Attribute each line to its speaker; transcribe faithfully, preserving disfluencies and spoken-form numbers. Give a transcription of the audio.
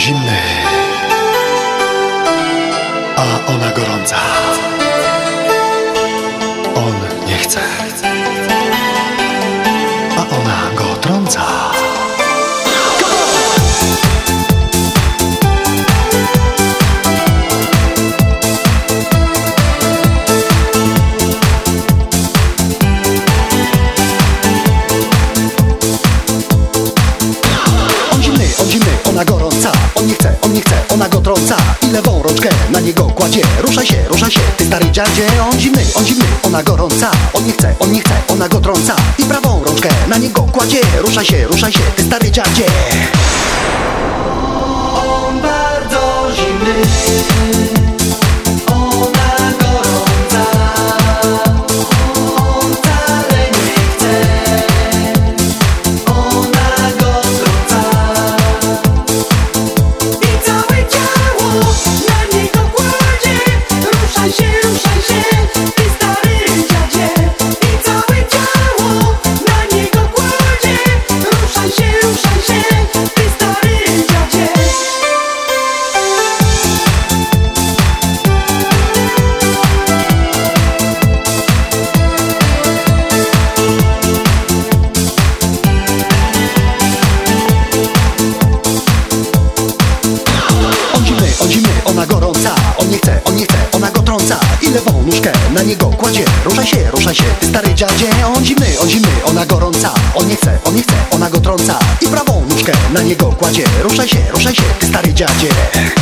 Speaker 1: zimny, a ona gorąca. On nie chce, a ona go trąca. Ona gorąca, on nie chce, on nie chce, ona go trąca i lewą rączkę na niego kładzie. Rusza się, rusza się, ty stary dziadzie. On zimny, on zimny, ona gorąca, on nie chce, on nie chce, ona go trąca i prawą rączkę na niego kładzie. Rusza się, rusza się, ty stary dziadzie.
Speaker 2: On bardzo zimny, ona gorąca. On wcale nie chce, ona go trąca. I całe ciało na niego kładzie. Ruszaj się, ruszaj się, ty stary dziadzie. I całe ciało na niego kładzie. Ruszaj się, ruszaj się, ty stary dziadzie.
Speaker 1: On zimny, ona gorąca, on nie chce, on nie chce, ona go trąca i lewą nóżkę na niego kładzie. Rusza się, rusza się, ty stary dziadzie. On zimny, on zimny, ona gorąca, on nie chce, on nie chce, ona go trąca i prawą nóżkę na niego kładzie. Ruszaj się, ruszaj się, ty stary dziadzie.